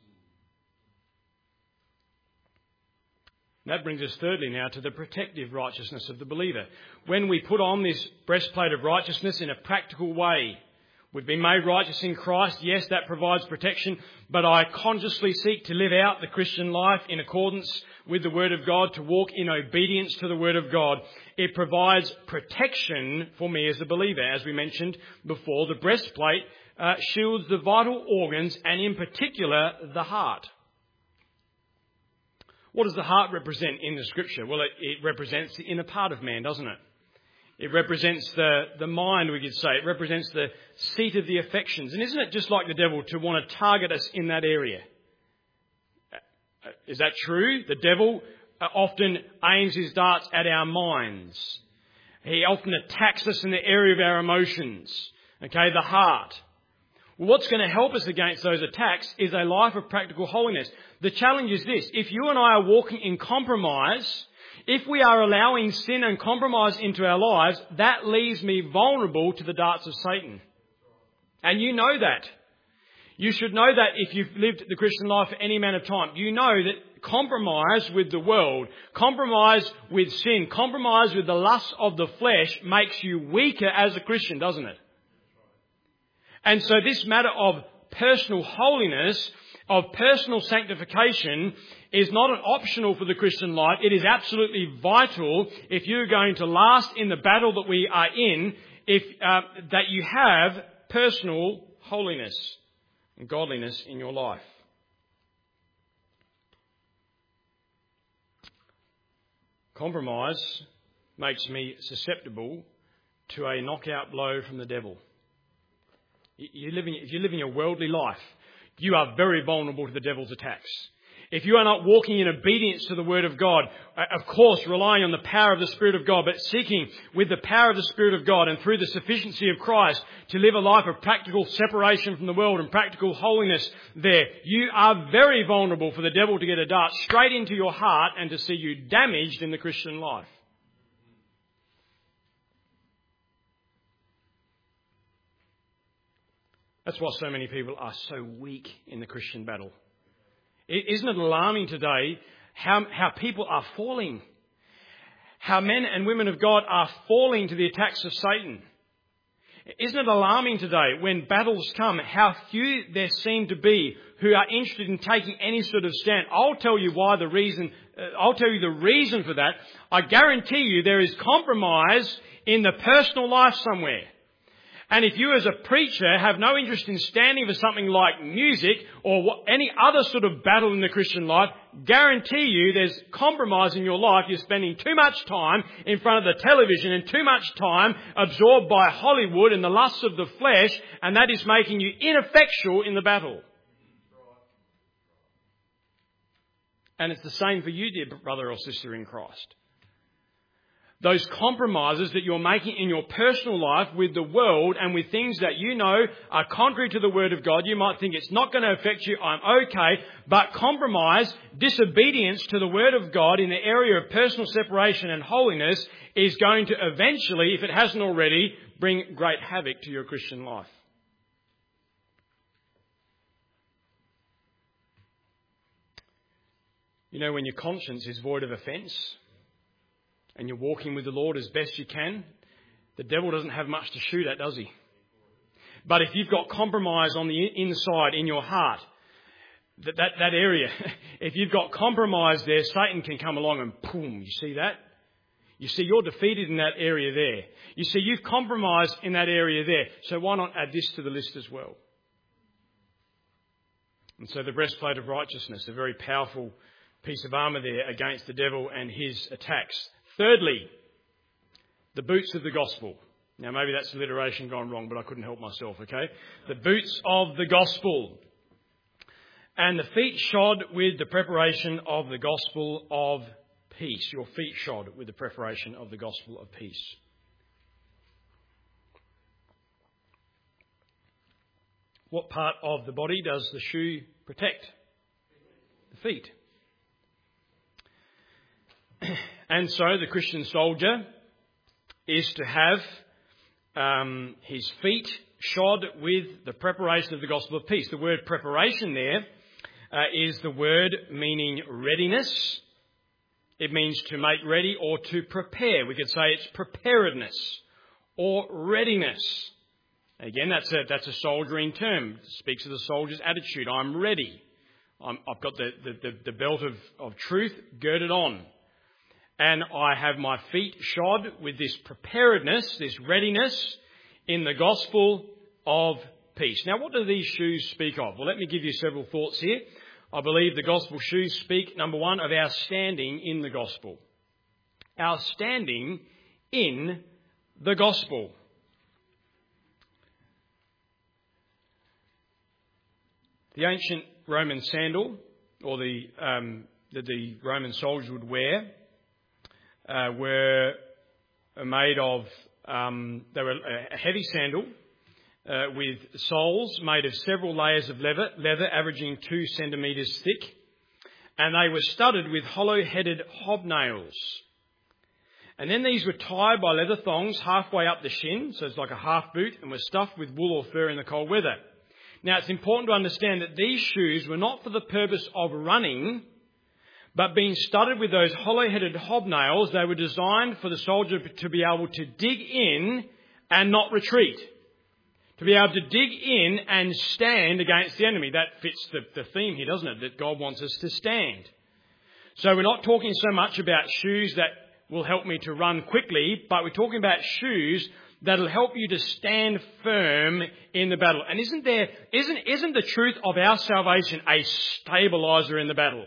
That brings us thirdly now to the protective righteousness of the believer. When we put on this breastplate of righteousness in a practical way, we've been made righteous in Christ. Yes, that provides protection, but I consciously seek to live out the Christian life in accordance with the Word of God, to walk in obedience to the Word of God. It provides protection for me as a believer. As we mentioned before, the breastplate uh, shields the vital organs and in particular the heart. What does the heart represent in the Scripture? Well, it, it represents the inner part of man, doesn't it? It represents the, the mind, we could say. It represents the seat of the affections. And isn't it just like the devil to want to target us in that area? Is that true? The devil often aims his darts at our minds. He often attacks us in the area of our emotions. Okay, the heart. Well, what's going to help us against those attacks is a life of practical holiness. The challenge is this. If you and I are walking in compromise, if we are allowing sin and compromise into our lives, that leaves me vulnerable to the darts of Satan. And you know that. You should know that if you've lived the Christian life for any amount of time. You know that compromise with the world, compromise with sin, compromise with the lust of the flesh makes you weaker as a Christian, doesn't it? And so this matter of personal holiness, of personal sanctification, is not an optional for the Christian life. It is absolutely vital if you're going to last in the battle that we are in, if uh, that you have personal holiness and godliness in your life. Compromise makes me susceptible to a knockout blow from the devil. You're living, if you're living a worldly life, you are very vulnerable to the devil's attacks. If you are not walking in obedience to the Word of God, of course relying on the power of the Spirit of God, but seeking with the power of the Spirit of God and through the sufficiency of Christ to live a life of practical separation from the world and practical holiness there, you are very vulnerable for the devil to get a dart straight into your heart and to see you damaged in the Christian life. That's why so many people are so weak in the Christian battle. Isn't it alarming today how, how people are falling? How men and women of God are falling to the attacks of Satan. Isn't it alarming today when battles come how few there seem to be who are interested in taking any sort of stand? I'll tell you why the reason, uh, I'll tell you the reason for that. I guarantee you there is compromise in the personal life somewhere. And if you as a preacher have no interest in standing for something like music or what, any other sort of battle in the Christian life, guarantee you there's compromise in your life. You're spending too much time in front of the television and too much time absorbed by Hollywood and the lusts of the flesh, and that is making you ineffectual in the battle. And it's the same for you, dear brother or sister in Christ. Those compromises that you're making in your personal life with the world and with things that you know are contrary to the Word of God, you might think it's not going to affect you, I'm okay, but compromise, disobedience to the Word of God in the area of personal separation and holiness is going to eventually, if it hasn't already, bring great havoc to your Christian life. You know, when your conscience is void of offence, and you're walking with the Lord as best you can, the devil doesn't have much to shoot at, does he? But if you've got compromise on the inside in your heart, that, that, that area, if you've got compromise there, Satan can come along and boom, you see that? You see, you're defeated in that area there. You see, you've compromised in that area there. So why not add this to the list as well? And so the breastplate of righteousness, a very powerful piece of armour there against the devil and his attacks. Thirdly, the boots of the gospel. Now, maybe that's alliteration gone wrong, but I couldn't help myself, okay? The boots of the gospel. And the feet shod with the preparation of the gospel of peace. Your feet shod with the preparation of the gospel of peace. What part of the body does the shoe protect? The feet. And so the Christian soldier is to have um, his feet shod with the preparation of the gospel of peace. The word preparation there uh, is the word meaning readiness. It means to make ready or to prepare. We could say it's preparedness or readiness. Again, that's a, that's a soldiering term. It speaks of the soldier's attitude. I'm ready. I'm, I've got the, the, the, the belt of, of truth girded on. And I have my feet shod with this preparedness, this readiness in the gospel of peace. Now, what do these shoes speak of? Well, let me give you several thoughts here. I believe the gospel shoes speak, number one, of our standing in the gospel. Our standing in the gospel. The ancient Roman sandal, or the um, that the Roman soldiers would wear, Uh, were made of, um, they were a heavy sandal uh, with soles made of several layers of leather, leather averaging two centimetres thick, and they were studded with hollow-headed hobnails. And then these were tied by leather thongs halfway up the shin, so it's like a half boot, and were stuffed with wool or fur in the cold weather. Now, it's important to understand that these shoes were not for the purpose of running, but being studded with those hollow-headed hobnails, they were designed for the soldier to be able to dig in and not retreat. To be able to dig in and stand against the enemy. That fits the, the theme here, doesn't it? That God wants us to stand. So we're not talking so much about shoes that will help me to run quickly, but we're talking about shoes that'll help you to stand firm in the battle. And isn't there, isn't, isn't the truth of our salvation a stabilizer in the battle?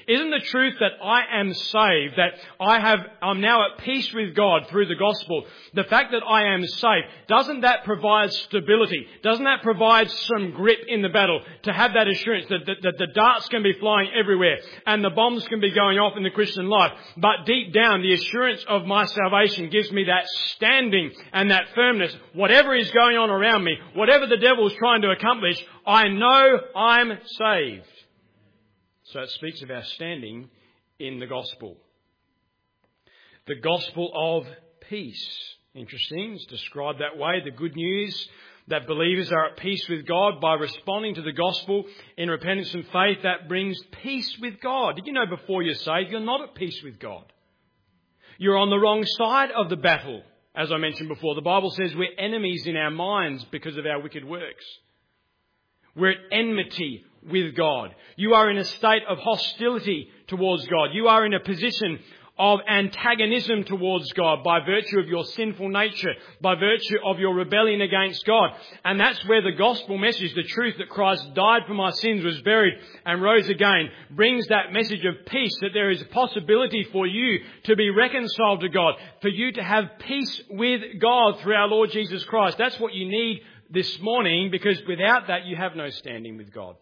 Isn't the truth that I am saved, that I have, I'm now at peace with God through the gospel, the fact that I am saved, doesn't that provide stability? Doesn't that provide some grip in the battle to have that assurance that, that, that the darts can be flying everywhere and the bombs can be going off in the Christian life? But deep down, the assurance of my salvation gives me that standing and that firmness. Whatever is going on around me, whatever the devil is trying to accomplish, I know I'm saved. So it speaks of our standing in the gospel. The gospel of peace. Interesting. It's described that way. The good news that believers are at peace with God by responding to the gospel in repentance and faith, that brings peace with God. Did you know before you're saved, you're not at peace with God? You're on the wrong side of the battle. As I mentioned before, the Bible says we're enemies in our minds because of our wicked works. We're at enmity with God. You are in a state of hostility towards God. You are in a position of antagonism towards God by virtue of your sinful nature, by virtue of your rebellion against God. And that's where the gospel message, the truth that Christ died for my sins, was buried and rose again, brings that message of peace, that there is a possibility for you to be reconciled to God, for you to have peace with God through our Lord Jesus Christ. That's what you need this morning, because without that you have no standing with God.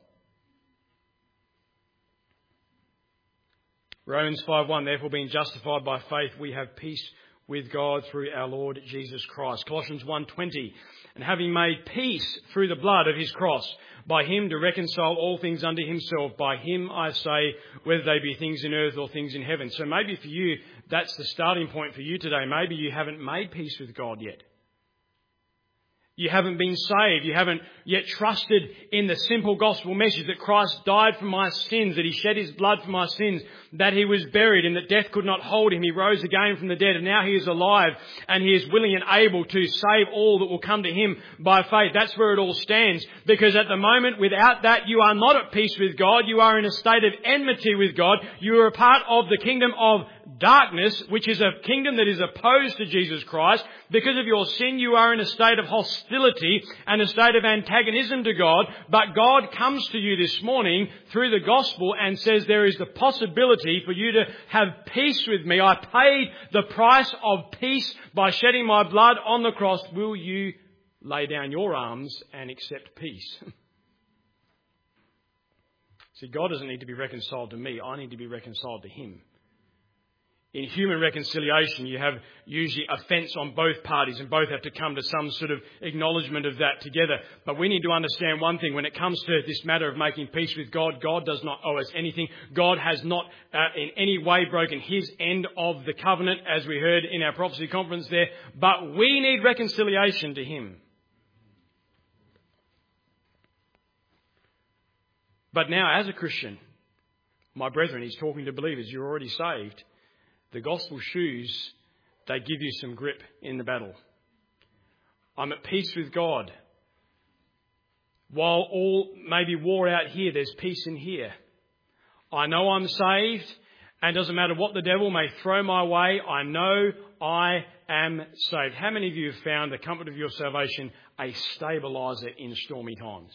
Romans five one, therefore being justified by faith, we have peace with God through our Lord Jesus Christ. Colossians one twenty, and having made peace through the blood of his cross, by him to reconcile all things unto himself. By him, I say, whether they be things in earth or things in heaven. So maybe for you, that's the starting point for you today. Maybe you haven't made peace with God yet. You haven't been saved. You haven't yet trusted in the simple gospel message that Christ died for my sins, that he shed his blood for my sins, that he was buried and that death could not hold him. He rose again from the dead and now he is alive and he is willing and able to save all that will come to him by faith. That's where it all stands, because at the moment, without that, you are not at peace with God. You are in a state of enmity with God. You are a part of the kingdom of darkness, which is a kingdom that is opposed to Jesus Christ. Because of your sin, you are in a state of hostility and a state of antagonism to God. But God comes to you this morning through the gospel and says there is the possibility for you to have peace with me. I paid the price of peace by shedding my blood on the cross. Will you lay down your arms and accept peace? See, God doesn't need to be reconciled to me. I need to be reconciled to him. In human reconciliation, you have usually offence on both parties and both have to come to some sort of acknowledgement of that together. But we need to understand one thing. When it comes to this matter of making peace with God, God does not owe us anything. God has not uh, in any way broken his end of the covenant, as we heard in our prophecy conference there. But we need reconciliation to him. But now, as a Christian, my brethren, he's talking to believers. You're already saved. The gospel shoes, they give you some grip in the battle. I'm at peace with God. While all may be war out here, there's peace in here. I know I'm saved, and it doesn't matter what the devil may throw my way, I know I am saved. How many of you have found the comfort of your salvation a stabiliser in stormy times?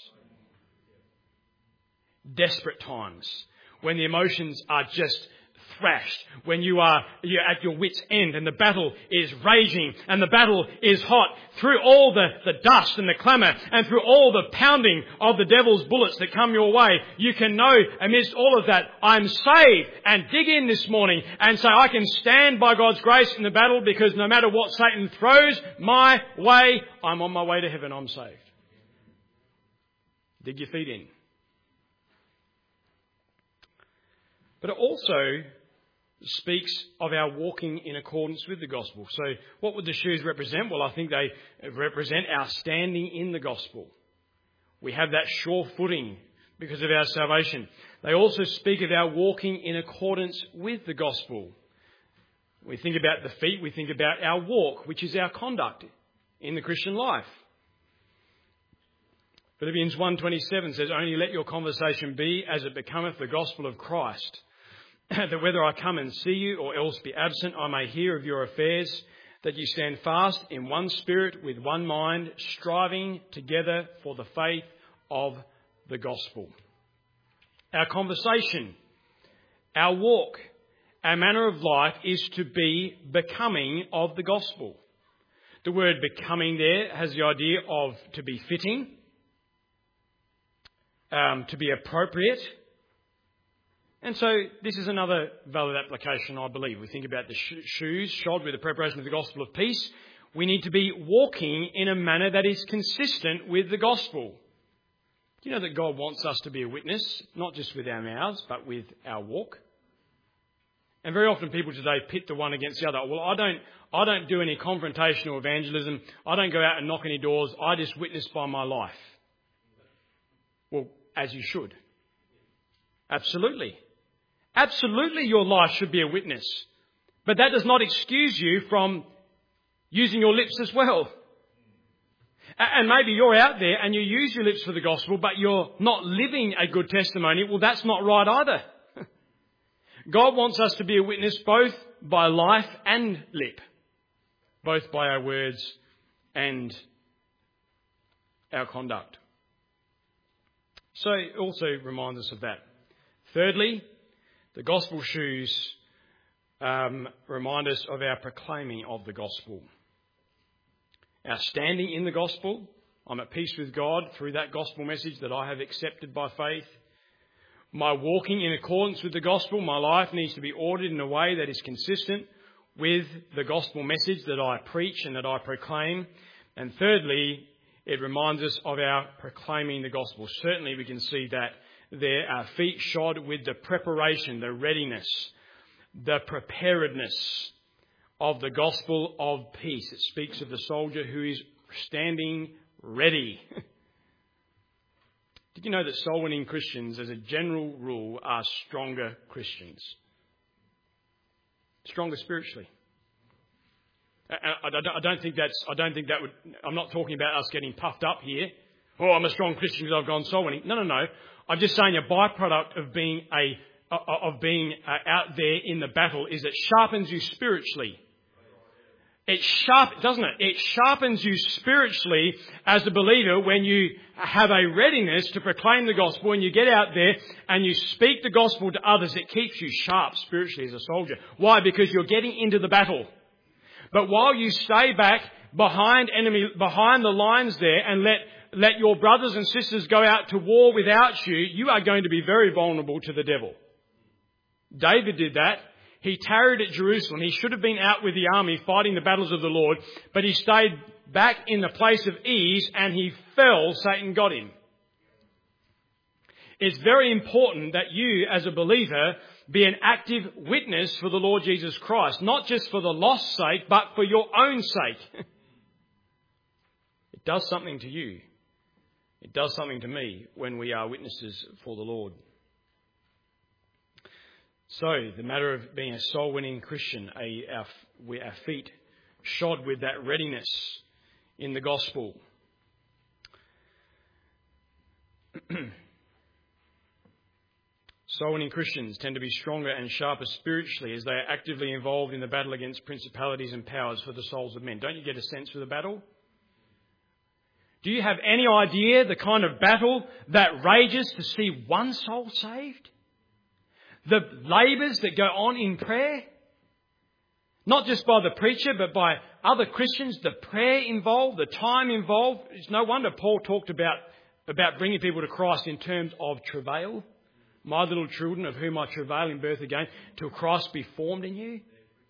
Desperate times, when the emotions are just thrashed, when you are you're at your wit's end and the battle is raging and the battle is hot, through all the, the dust and the clamour and through all the pounding of the devil's bullets that come your way, you can know amidst all of that, I'm saved, and dig in this morning and say, I can stand by God's grace in the battle, because no matter what Satan throws my way, I'm on my way to heaven, I'm saved. Dig your feet in. But it also speaks of our walking in accordance with the gospel. So what would the shoes represent? Well, I think they represent our standing in the gospel. We have that sure footing because of our salvation. They also speak of our walking in accordance with the gospel. We think about the feet, we think about our walk, which is our conduct in the Christian life. Philippians one twenty-seven says, only let your conversation be as it becometh the gospel of Christ, that whether I come and see you or else be absent, I may hear of your affairs, that you stand fast in one spirit with one mind, striving together for the faith of the gospel. Our conversation Our walk, our manner of life is to be becoming of the gospel. The word becoming there has the idea of to be fitting, um, to be appropriate. And so this is another valid application, I believe. We think about the sh- shoes shod with the preparation of the gospel of peace. We need to be walking in a manner that is consistent with the gospel. Do you know that God wants us to be a witness, not just with our mouths, but with our walk? And very often people today pit the one against the other. Well, I don't, I don't do any confrontational evangelism. I don't go out and knock any doors. I just witness by my life. Well, as you should. Absolutely. Absolutely your life should be a witness. But that does not excuse you from using your lips as well. And maybe you're out there and you use your lips for the gospel, but you're not living a good testimony. Well, that's not right either. God wants us to be a witness both by life and lip, both by our words and our conduct. So it also reminds us of that. Thirdly, the gospel shoes um, remind us of our proclaiming of the gospel. Our standing in the gospel. I'm at peace with God through that gospel message that I have accepted by faith. My walking in accordance with the gospel, my life needs to be ordered in a way that is consistent with the gospel message that I preach and that I proclaim. And thirdly, it reminds us of our proclaiming the gospel. Certainly we can see that there, our feet shod with the preparation, the readiness, the preparedness of the gospel of peace. It speaks of the soldier who is standing ready. Did you know that soul-winning Christians, as a general rule, are stronger Christians? Stronger spiritually. I don't think that's, I don't think that would, I'm not talking about us getting puffed up here. Oh, I'm a strong Christian because I've gone soul winning. No, no, no. I'm just saying a byproduct of being a, of being out there in the battle is it sharpens you spiritually. It sharp, doesn't it? It sharpens you spiritually as a believer when you have a readiness to proclaim the gospel. When you get out there and you speak the gospel to others, it keeps you sharp spiritually as a soldier. Why? Because you're getting into the battle. But while you stay back behind enemy, behind the lines there and let, let your brothers and sisters go out to war without you, you are going to be very vulnerable to the devil. David did that. He tarried at Jerusalem. He should have been out with the army fighting the battles of the Lord, but he stayed back in the place of ease and he fell. Satan got him. It's very important that you, as a believer, be an active witness for the Lord Jesus Christ, not just for the lost's sake, but for your own sake. It does something to you. It does something to me when we are witnesses for the Lord. So, the matter of being a soul-winning Christian, a, our, our feet shod with that readiness in the gospel. Soul-winning Christians tend to be stronger and sharper spiritually as they are actively involved in the battle against principalities and powers for the souls of men. Don't you get a sense for the battle? Do you have any idea the kind of battle that rages to see one soul saved? The labours that go on in prayer, not just by the preacher, but by other Christians, the prayer involved, the time involved. It's no wonder Paul talked about, about bringing people to Christ in terms of travail. My little children, of whom I travail in birth again, till Christ be formed in you.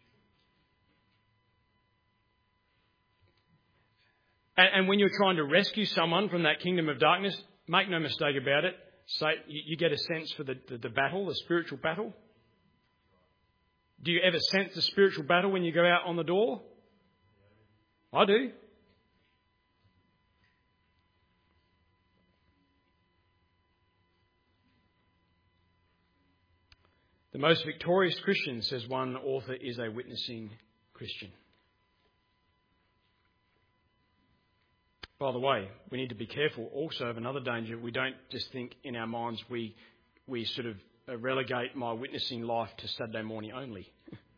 And, and when you're trying to rescue someone from that kingdom of darkness, make no mistake about it, say, you, you get a sense for the, the, the battle, the spiritual battle. Do you ever sense the spiritual battle when you go out on the door? I do. The most victorious Christian, says one author, is a witnessing Christian. By the way, we need to be careful also of another danger. We don't just think in our minds we we sort of relegate my witnessing life to Saturday morning only.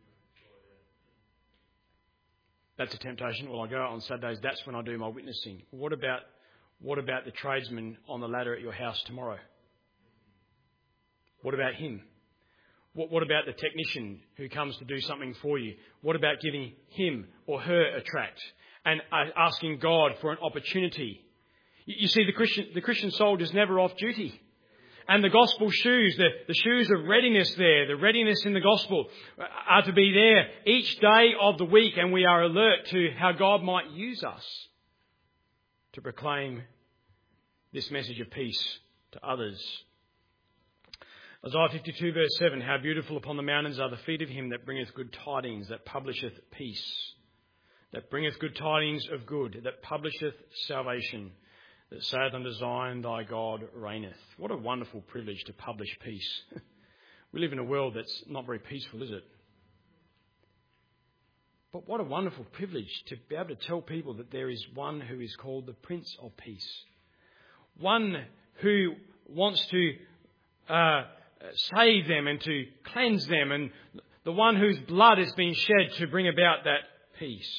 That's a temptation. Well, I go out on Saturdays, that's when I do my witnessing. What about what about the tradesman on the ladder at your house tomorrow? What about him? What, what about the technician who comes to do something for you? What about giving him or her a tract and uh, asking God for an opportunity? You, you see, the Christian, the Christian soldier is never off duty. And the gospel shoes, the, the shoes of readiness there, the readiness in the gospel are to be there each day of the week, and we are alert to how God might use us to proclaim this message of peace to others. Isaiah fifty-two verse seven, how beautiful upon the mountains are the feet of him that bringeth good tidings, that publisheth peace, that bringeth good tidings of good, that publisheth salvation, that saith unto Zion, thy God reigneth. What a wonderful privilege to publish peace. We live in a world that's not very peaceful, is it? But what a wonderful privilege to be able to tell people that there is one who is called the Prince of Peace. One who wants to uh, save them and to cleanse them, and the one whose blood has been shed to bring about that peace.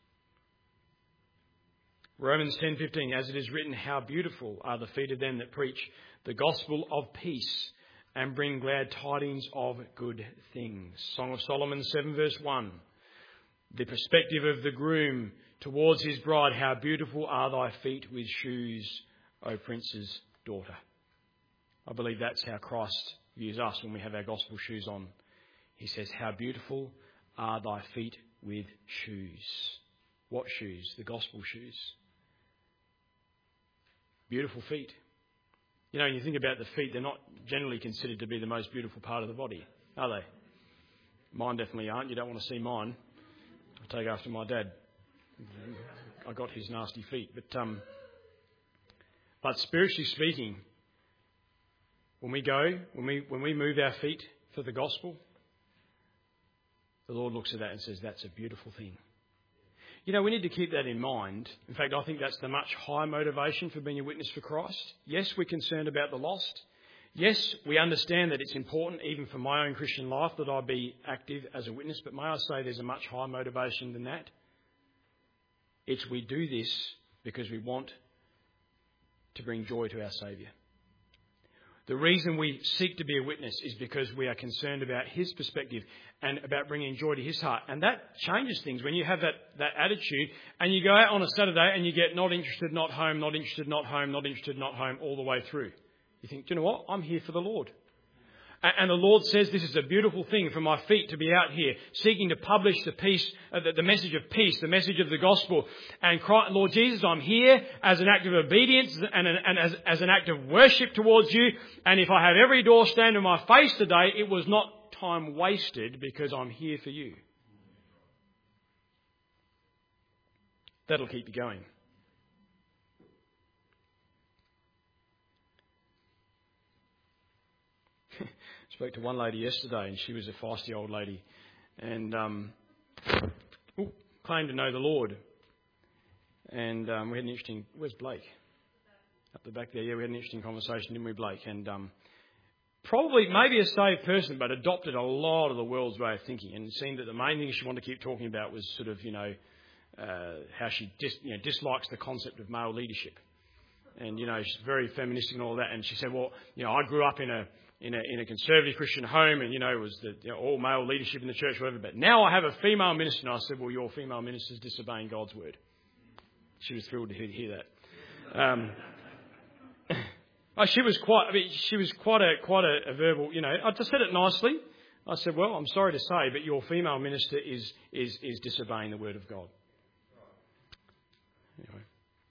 Romans ten fifteen, as it is written, how beautiful are the feet of them that preach the gospel of peace and bring glad tidings of good things. Song of Solomon seven verse one, the perspective of the groom towards his bride, how beautiful are thy feet with shoes, O prince's daughter. I believe that's how Christ views us when we have our gospel shoes on. He says, how beautiful are thy feet with shoes. What shoes? The gospel shoes. Beautiful feet. You know, when you think about the feet, they're not generally considered to be the most beautiful part of the body, are they? Mine definitely aren't. You don't want to see mine. I take after my dad. I got his nasty feet. But um, but spiritually speaking, when we go, when we when we move our feet for the gospel, the Lord looks at that and says, that's a beautiful thing. You know, we need to keep that in mind. In fact, I think that's the much higher motivation for being a witness for Christ. Yes, we're concerned about the lost. Yes, we understand that it's important, even for my own Christian life, that I be active as a witness. But may I say there's a much higher motivation than that? It's we do this because we want to bring joy to our Saviour. The reason we seek to be a witness is because we are concerned about his perspective and about bringing joy to his heart. And that changes things when you have that, that attitude and you go out on a Saturday and you get not interested, not home, not interested, not home, not interested, not home all the way through. You think, do you know what? I'm here for the Lord. And the Lord says this is a beautiful thing for my feet to be out here seeking to publish the peace, uh, the, the message of peace, the message of the gospel. And Christ, Lord Jesus, I'm here as an act of obedience and, an, and as, as an act of worship towards you. And if I have every door stand in my face today, it was not time wasted because I'm here for you. That'll keep you going. Spoke to one lady yesterday, and she was a feisty old lady, and um, ooh, claimed to know the Lord. And um, we had an interesting. Where's Blake? Up the back there. Yeah, we had an interesting conversation, didn't we, Blake? And um, probably, maybe a saved person, but adopted a lot of the world's way of thinking, and it seemed that the main thing she wanted to keep talking about was sort of, you know, uh, how she dis, you know, dislikes the concept of male leadership, and you know, she's very feministic and all that. And she said, well, you know, I grew up in a In a, in a conservative Christian home, and you know, it was the you know, all male leadership in the church, whatever. But now I have a female minister, and I said, "Well, your female minister is disobeying God's word." She was thrilled to hear, hear that. Um, oh, she was quite. I mean, she was quite a quite a, a verbal. You know, I just said it nicely. I said, "Well, I'm sorry to say, but your female minister is is is disobeying the word of God." Anyway.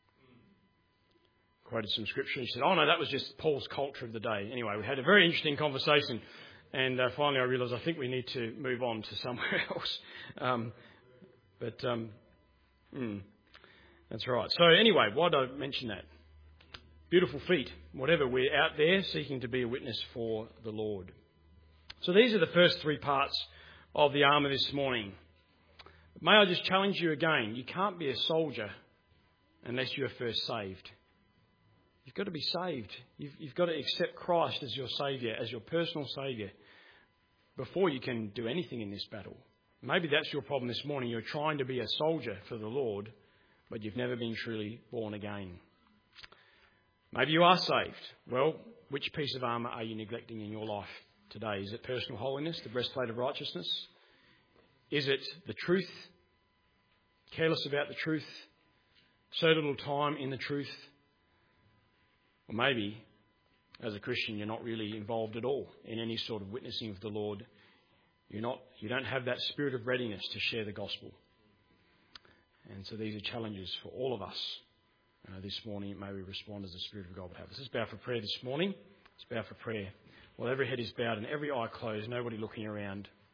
Quoted some scripture. He said, oh no, that was just Paul's culture of the day. Anyway, we had a very interesting conversation, and uh, finally I realised I think we need to move on to somewhere else. Um, but um, mm, that's right. So anyway, why did I mention that? Beautiful feet. Whatever, we're out there seeking to be a witness for the Lord. So these are the first three parts of the armour this morning. May I just challenge you again. You can't be a soldier unless you are first saved. You've got to be saved. You've, you've got to accept Christ as your Saviour, as your personal Saviour, before you can do anything in this battle. Maybe that's your problem this morning. You're trying to be a soldier for the Lord, but you've never been truly born again. Maybe you are saved. Well, which piece of armour are you neglecting in your life? today? Is it personal holiness, the breastplate of righteousness? Is it the truth? Careless about the truth? So little time in the truth? Or maybe, as a Christian, you're not really involved at all in any sort of witnessing of the Lord. You're not, you don't have that spirit of readiness to share the gospel. And so these are challenges for all of us. Uh, this morning, may we respond as the Spirit of God would have us. Let's bow for prayer this morning. Let's bow for prayer. While every head is bowed and every eye closed, nobody looking around.